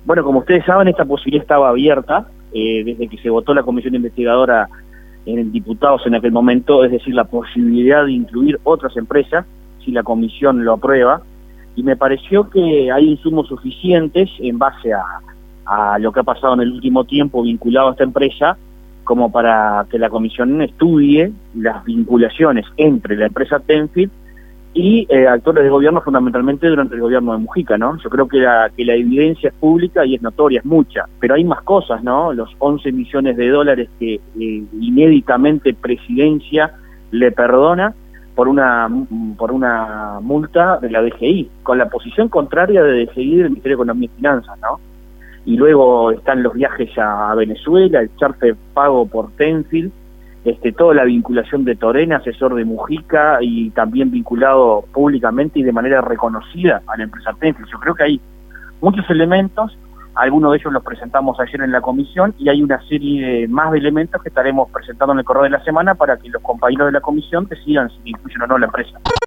Bueno, como ustedes saben, esta posibilidad estaba abierta desde que se votó la comisión investigadora en diputados en aquel momento, es decir, la posibilidad de incluir otras empresas si la comisión lo aprueba, y me pareció que hay insumos suficientes en base a lo que ha pasado en el último tiempo vinculado a esta empresa, como para que la comisión estudie las vinculaciones entre la empresa Tenfield y actores de gobierno, fundamentalmente durante el gobierno de Mujica, ¿no? Yo creo que la evidencia es pública y es notoria, es mucha, pero hay más cosas, ¿no? Los 11 millones de dólares que inéditamente Presidencia le perdona por una multa de la DGI, con la posición contraria de DGI del Ministerio de Economía y Finanzas, ¿no? Y luego están los viajes a Venezuela, el charter pago por Tenfield, toda la vinculación de Torena, asesor de Mujica, y también vinculado públicamente y de manera reconocida a la empresa Tenfield. Yo creo que hay muchos elementos, algunos de ellos los presentamos ayer en la comisión, y hay una serie más de elementos que estaremos presentando en el correo de la semana para que los compañeros de la comisión decidan si incluyen o no la empresa.